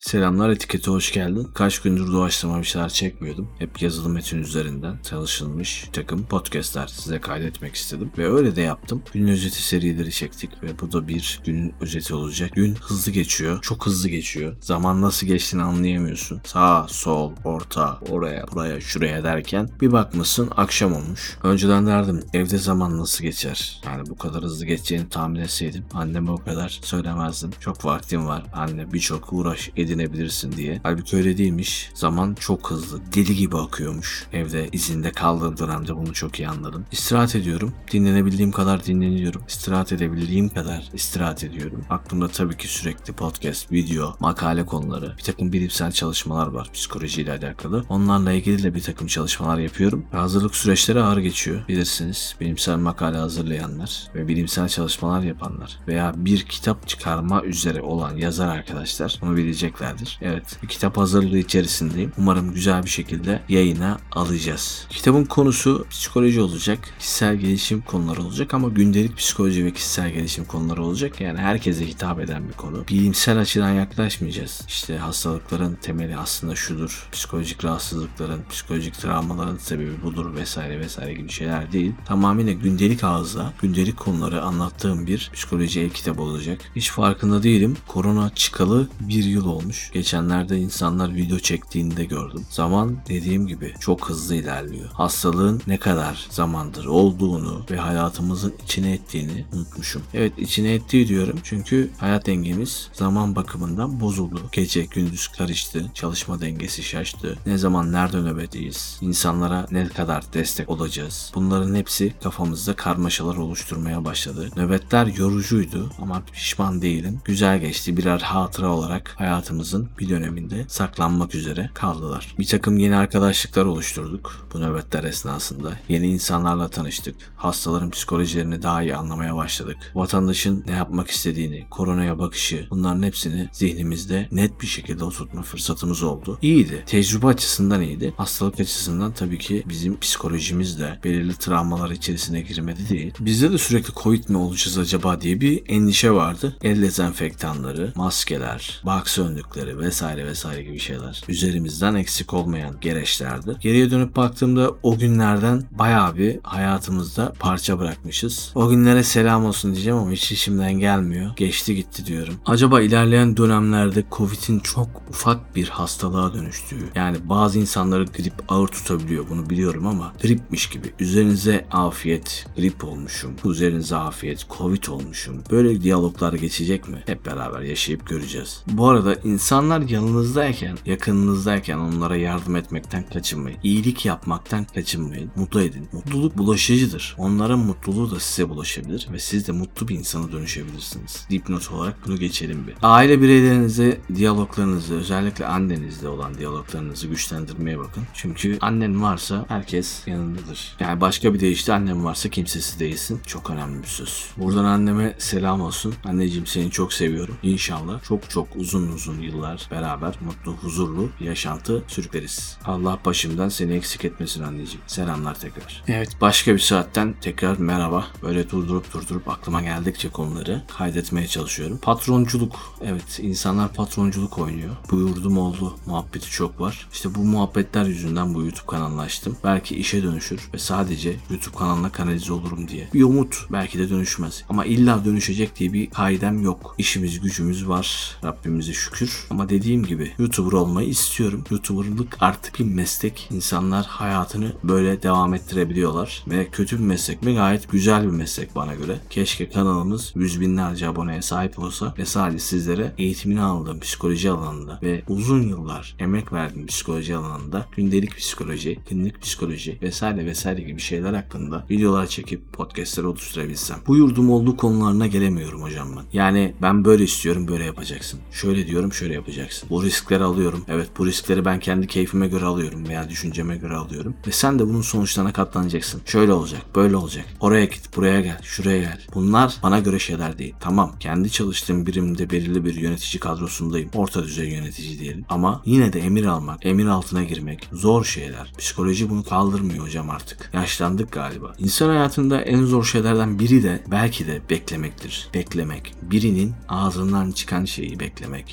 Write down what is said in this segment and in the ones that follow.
Selamlar, etikete hoş geldin. Kaç gündür doğaçlama bir şeyler çekmiyordum. Hep yazılı metin üzerinden çalışılmış bir takım podcastler size kaydetmek istedim. Ve öyle de yaptım. Günün özeti serileri çektik ve bu da bir günün özeti olacak. Gün hızlı geçiyor, çok hızlı geçiyor. Zaman nasıl geçtiğini anlayamıyorsun. Sağ, sol, orta, oraya, buraya, şuraya derken bir bakmışsın akşam olmuş. Önceden derdim evde zaman nasıl geçer? Yani bu kadar hızlı geçeceğini tahmin etseydim anneme o kadar söylemezdim. Çok vaktim var anne, birçok uğraş edinebilirsin diye. Halbuki öyle değilmiş. Zaman çok hızlı, deli gibi akıyormuş. Evde izinde kaldığım dönemde bunu çok iyi anladım. İstirahat ediyorum. Dinlenebildiğim kadar dinleniyorum. İstirahat edebildiğim kadar istirahat ediyorum. Aklımda tabii ki sürekli podcast, video, makale konuları, bir takım bilimsel çalışmalar var psikolojiyle alakalı. Onlarla ilgili de bir takım çalışmalar yapıyorum. Hazırlık süreçleri ağır geçiyor. Bilirsiniz, bilimsel makale hazırlayanlar ve bilimsel çalışmalar yapanlar veya bir kitap çıkarma üzere olan yazar arkadaşlar bunu bileceklerdir. Evet, bir kitap hazırlığı içerisindeyim. Umarım güzel bir şekilde yayına alacağız. Kitabın konusu psikoloji olacak, kişisel gelişim konuları olacak ama gündelik psikoloji ve kişisel gelişim konuları olacak. Yani herkese hitap eden bir konu. Bilimsel açıdan yaklaşmayacağız. İşte hastalıkların temeli aslında şudur. Psikolojik rahatsızlıkların, psikolojik travmaların sebebi budur vesaire vesaire gibi şeyler değil. Tamamıyla gündelik ağızla, gündelik konuları anlattığım bir psikoloji kitabı olacak. Hiç farkında değilim. Korona çıkalı bir yıl olmuş. Geçenlerde insanlar video çektiğinde gördüm. Zaman dediğim gibi çok hızlı ilerliyor. Hastalığın ne kadar zamandır olduğunu ve hayatımızın içine ettiğini unutmuşum. Evet, içine ettiği diyorum çünkü hayat dengemiz zaman bakımından bozuldu. Gece gündüz karıştı. Çalışma dengesi şaştı. Ne zaman nerede nöbetteyiz? İnsanlara ne kadar destek olacağız? Bunların hepsi kafamızda karmaşalar oluşturmaya başladı. Nöbetler yorucuydu ama pişman değilim. Güzel geçti. Birer hatıra olarak hayatımızın bir döneminde saklanmak üzere kaldılar. Bir takım yeni arkadaşlıklar oluşturduk bu nöbetler esnasında. Yeni insanlarla tanıştık. Hastaların psikolojilerini daha iyi anlamaya başladık. Vatandaşın ne yapmak istediğini, koronaya bakışı, bunların hepsini zihnimizde net bir şekilde oturtma fırsatımız oldu. İyiydi. Tecrübe açısından iyiydi. Hastalık açısından tabii ki bizim psikolojimiz de belirli travmalar içerisine girmedi değil. Bizde de sürekli Covid mi olacağız acaba diye bir endişe vardı. El dezenfektanları, maskeler, box önlükleri vesaire vesaire gibi şeyler üzerimizden eksik olmayan gereçlerdi. Geriye dönüp baktığımda o günlerden bayağı bir hayatımızda parça bırakmışız. O günlere selam olsun diyeceğim ama hiç işimden gelmiyor. Geçti gitti diyorum. Acaba ilerleyen dönemlerde Covid'in çok ufak bir hastalığa dönüştüğü, yani bazı insanları grip ağır tutabiliyor, bunu biliyorum ama gripmiş gibi üzerinize afiyet, grip olmuşum, üzerinize afiyet, Covid olmuşum. Böyle diyaloglar geçecek mi? Hep beraber yaşayıp göreceğiz. Bu arada insanlar yanınızdayken, yakınınızdayken onlara yardım etmekten kaçınmayın. İyilik yapmaktan kaçınmayın. Mutlu edin. Mutluluk bulaşıcıdır. Onların mutluluğu da size bulaşabilir ve siz de mutlu bir insana dönüşebilirsiniz. Dipnot olarak bunu geçelim bir. Aile bireylerinize diyaloglarınızı, özellikle annenizle olan diyaloglarınızı güçlendirmeye bakın. Çünkü annen varsa herkes yanındadır. Yani başka bir deyişle annen varsa kimsesiz değilsin. Çok önemli bir söz. Buradan anneme selam olsun. Anneciğim, seni çok seviyorum. İnşallah çok çok uzun yıllar beraber mutlu, huzurlu bir yaşantı sürükleriz. Allah başımdan seni eksik etmesin anneciğim. Selamlar tekrar. Evet, başka bir saatten tekrar merhaba. Böyle durdurup aklıma geldikçe konuları kaydetmeye çalışıyorum. Patronculuk. Evet, insanlar patronculuk oynuyor. Buyurdum oldu muhabbeti çok var. İşte bu muhabbetler yüzünden bu YouTube kanalını açtım. Belki işe dönüşür ve sadece YouTube kanalına kanalize olurum diye. Bir umut, belki de dönüşmez. Ama illa dönüşecek diye bir kaidem yok. İşimiz gücümüz var. Rabbimize şükür. Ama dediğim gibi YouTuber olmayı istiyorum. YouTuber'lık artık bir meslek. İnsanlar hayatını böyle devam ettirebiliyorlar. Ve kötü bir meslek mi? Gayet güzel bir meslek bana göre. Keşke kanalımız yüz binlerce aboneye sahip olsa ve sadece sizlere eğitimini aldığım psikoloji alanında ve uzun yıllar emek verdiğim psikoloji alanında gündelik psikoloji, klinik psikoloji vesaire vesaire gibi şeyler hakkında videolar çekip podcastler oluşturabilsem. Bu yurdum olduğu konularına gelemiyorum hocam ben. Yani ben böyle istiyorum, böyle yapacaksın. Şöyle diyorum, şöyle yapacaksın. Bu riskleri alıyorum. Evet, bu riskleri ben kendi keyfime göre alıyorum veya düşünceme göre alıyorum. Ve sen de bunun sonuçlarına katlanacaksın. Şöyle olacak, böyle olacak. Oraya git, buraya gel, şuraya gel. Bunlar bana göre şeyler değil. Tamam, kendi çalıştığım birimde belirli bir yönetici kadrosundayım. Orta düzey yönetici diyelim. Ama yine de emir almak, emir altına girmek zor şeyler. Psikoloji bunu kaldırmıyor hocam artık. Yaşlandık galiba. İnsan hayatında en zor şeylerden biri de belki de beklemektir. Beklemek. Birinin ağzından çıkan şeyi beklemek. Senin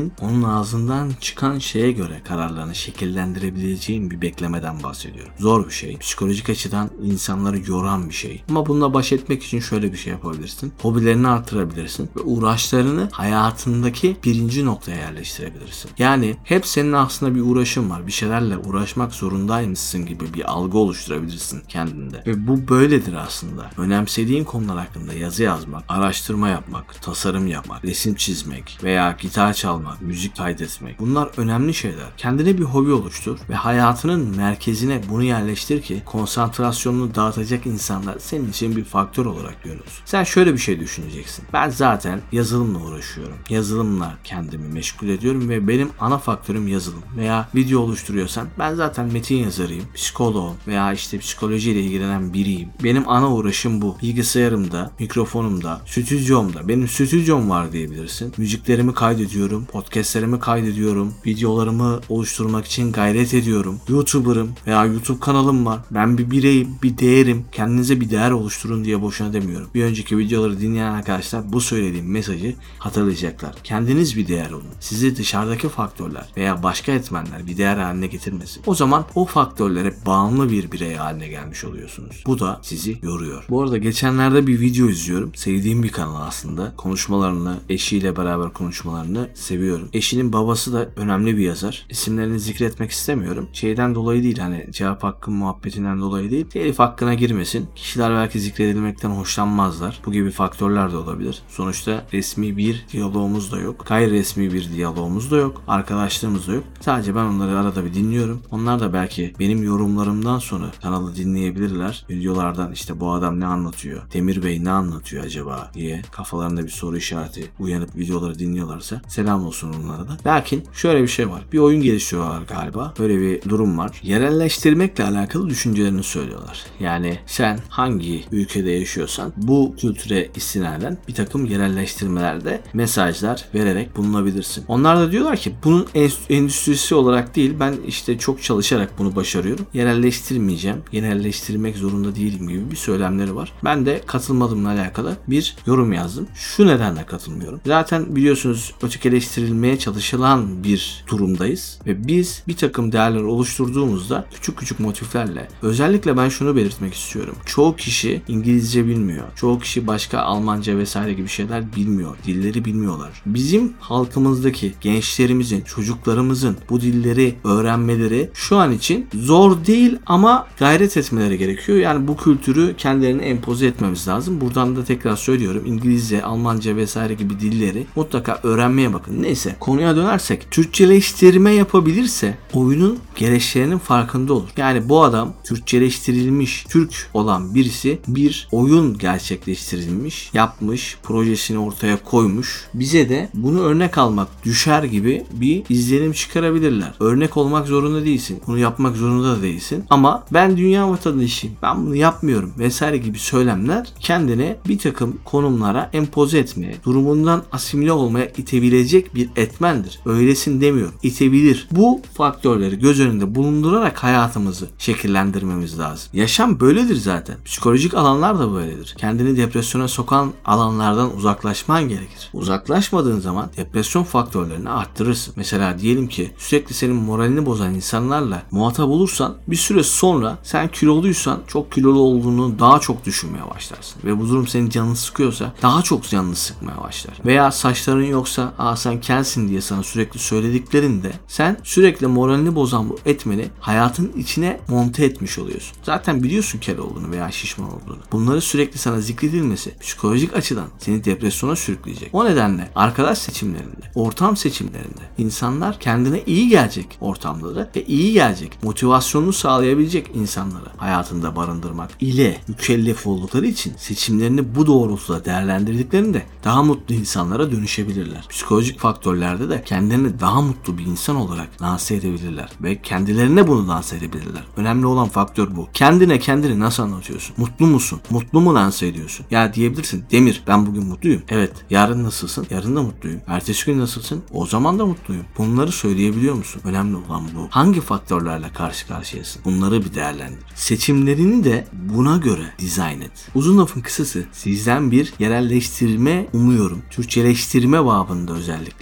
senin onun ağzından çıkan şeye göre kararlarını şekillendirebileceğin bir beklemeden bahsediyorum. Zor bir şey. Psikolojik açıdan insanları yoran bir şey. Ama bununla baş etmek için şöyle bir şey yapabilirsin. Hobilerini artırabilirsin ve uğraşlarını hayatındaki birinci noktaya yerleştirebilirsin. Yani hep senin aslında bir uğraşın var. Bir şeylerle uğraşmak zorundaymışsın gibi bir algı oluşturabilirsin kendinde. Ve bu böyledir aslında. Önemsediğin konular hakkında yazı yazmak, araştırma yapmak, tasarım yapmak, resim çizmek veya gitar çalmak, müzik kaydetmek. Bunlar önemli şeyler. Kendine bir hobi oluştur ve hayatının merkezine bunu yerleştir ki konsantrasyonunu dağıtacak insanlar senin için bir faktör olarak görülsün. Sen şöyle bir şey düşüneceksin. Ben zaten yazılımla uğraşıyorum. Yazılımla kendimi meşgul ediyorum ve benim ana faktörüm yazılım. Veya video oluşturuyorsan ben zaten metin yazarıyım, psikoloğum veya işte psikolojiyle ilgilenen biriyim. Benim ana uğraşım bu. Bilgisayarımda, mikrofonumda, stüdyomda. Benim stüdyom var diyebilirsin. Müziklerimi kaydediyorum, podcastlerimi kaydediyorum, videolarımı oluşturmak için gayret ediyorum. YouTuber'ım veya YouTube kanalım var. Ben bir bireyim, bir değerim. Kendinize bir değer oluşturun diye boşuna demiyorum. Bir önceki videoları dinleyen arkadaşlar bu söylediğim mesajı hatırlayacaklar. Kendiniz bir değer olun. Sizi dışarıdaki faktörler veya başka etmenler bir değer haline getirmesin. O zaman o faktörlere bağımlı bir birey haline gelmiş oluyorsunuz. Bu da sizi yoruyor. Bu arada geçenlerde bir video izliyorum. Sevdiğim bir kanal aslında. Konuşmalarını, eşiyle beraber konuşmalarını seviyorum. Eşinin babası da önemli bir yazar. İsimlerini zikretmek istemiyorum. Şeyden dolayı değil, hani cevap hakkı muhabbetinden dolayı değil. Telif hakkına girmesin. Kişiler belki zikredilmekten hoşlanmazlar. Bu gibi faktörler de olabilir. Sonuçta resmi bir diyalogumuz da yok. Gayri resmi bir diyalogumuz da yok. Arkadaşlığımız da yok. Sadece ben onları arada bir dinliyorum. Onlar da belki benim yorumlarımdan sonra kanalı dinleyebilirler. Videolardan işte bu adam ne anlatıyor? Demir Bey ne anlatıyor acaba diye kafalarında bir soru işareti uyanıp videoları dinliyorlarsa selam olsun onlara da. Lakin şöyle bir şey var. Bir oyun geliştiriyorlar galiba. Böyle bir durum var. Yerelleştirmekle alakalı düşüncelerini söylüyorlar. Yani sen hangi ülkede yaşıyorsan bu kültüre istinaden bir takım yerelleştirmelerde mesajlar vererek bulunabilirsin. Onlar da diyorlar ki bunun endüstrisi olarak değil, ben işte çok çalışarak bunu başarıyorum. Yerelleştirmeyeceğim. Yerelleştirmek zorunda değilim gibi bir söylemleri var. Ben de katılmadığımla alakalı bir yorum yazdım. Şu nedenle katılmıyorum. Zaten biliyorsunuz ötekileştirilmeye çalışılan bir durumdayız ve biz bir takım değerler oluşturduğumuzda küçük küçük motiflerle, özellikle ben şunu belirtmek istiyorum. Çoğu kişi İngilizce bilmiyor. Çoğu kişi başka Almanca vesaire gibi şeyler bilmiyor. Dilleri bilmiyorlar. Bizim halkımızdaki gençlerimizin, çocuklarımızın bu dilleri öğrenmeleri şu an için zor değil ama gayret etmeleri gerekiyor. Yani bu kültürü kendilerine empoze etmemiz lazım. Buradan da tekrar söylüyorum. İngilizce, Almanca vesaire gibi dilleri mutlaka öğrenmeye bakın. Neyse, konuya dönersek Türkçeleştirme yapabilirse oyunun gereçlerinin farkında olur. Yani bu adam Türkçeleştirilmiş, Türk olan birisi bir oyun gerçekleştirilmiş, yapmış, projesini ortaya koymuş. Bize de bunu örnek almak düşer gibi bir izlenim çıkarabilirler. Örnek olmak zorunda değilsin. Bunu yapmak zorunda da değilsin. Ama ben dünya vatandaşıyım, ben bunu yapmıyorum vesaire gibi söylemler kendine bir takım konumlara empoze etmeye, durumundan asimile olmaya itebilecek bir etmendir. Öylesin demiyorum. İtebilir. Bu faktörleri göz önünde bulundurarak hayatımızı şekillendirmemiz lazım. Yaşam böyledir zaten. Psikolojik alanlar da böyledir. Kendini depresyona sokan alanlardan uzaklaşman gerekir. Uzaklaşmadığın zaman depresyon faktörlerini arttırırsın. Mesela diyelim ki sürekli senin moralini bozan insanlarla muhatap olursan bir süre sonra sen kiloluysan çok kilolu olduğunu daha çok düşünmeye başlarsın. Ve bu durum senin canını sıkıyorsa daha çok canını sıkmaya başlar. Veya saçların yoksa sen kelsin diye sana sürekli söylediklerinde sen sürekli moralini bozan bu etmeni hayatın içine monte etmiş oluyorsun. Zaten biliyorsun kel olduğunu veya şişman olduğunu. Bunları sürekli sana zikredilmesi psikolojik açıdan seni depresyona sürükleyecek. O nedenle arkadaş seçimlerinde, ortam seçimlerinde insanlar kendine iyi gelecek ortamları ve iyi gelecek, motivasyonunu sağlayabilecek insanları hayatında barındırmak ile mükellef oldukları için seçimlerini bu doğrultuda değerlendirdiklerinde daha mutlu insanlara dönüşebilirler. Psikolojik faktörlerde de kendilerini daha mutlu bir insan olarak lanse edebilirler ve kendilerine bunu lanse edebilirler. Önemli olan faktör bu. Kendini nasıl anlatıyorsun? Mutlu musun? Mutlu mu lanse ediyorsun? Ya diyebilirsin, Demir ben bugün mutluyum. Evet. Yarın nasılsın? Yarın da mutluyum. Ertesi gün nasılsın? O zaman da mutluyum. Bunları söyleyebiliyor musun? Önemli olan bu. Hangi faktörlerle karşı karşıyasın? Bunları bir değerlendir. Seçimlerini de buna göre dizayn et. Uzun lafın kısası, sizden bir yerelleştirme umuyorum. Türkçeleştirme babında özellikle.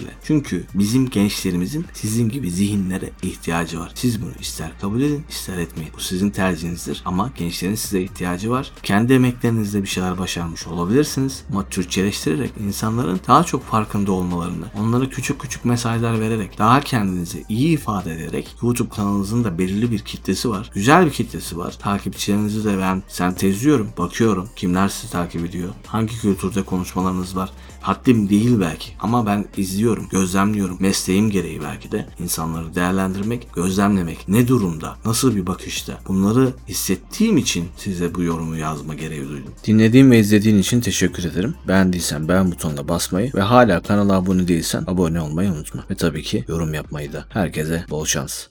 Çünkü bizim gençlerimizin sizin gibi zihinlere ihtiyacı var. Siz bunu ister kabul edin, ister etmeyin. Bu sizin tercihinizdir ama gençlerin size ihtiyacı var. Kendi emeklerinizle bir şeyler başarmış olabilirsiniz ama Türkçeleştirerek insanların daha çok farkında olmalarını, onlara küçük küçük mesajlar vererek, daha kendinizi iyi ifade ederek, YouTube kanalınızın da belirli bir kitlesi var. Güzel bir kitlesi var. Takipçilerinizi de ben sentezliyorum, bakıyorum. Kimler sizi takip ediyor? Hangi kültürde konuşmalarınız var? Haddim değil belki ama ben izliyorum, gözlemliyorum. Mesleğim gereği belki de insanları değerlendirmek, gözlemlemek, ne durumda, nasıl bir bakışta, bunları hissettiğim için size bu yorumu yazma gereği duydum. Dinlediğin ve izlediğin için teşekkür ederim. Beğendiysen beğen butonuna basmayı ve hala kanala abone değilsen abone olmayı unutma. Ve tabii ki yorum yapmayı da. Herkese bol şans.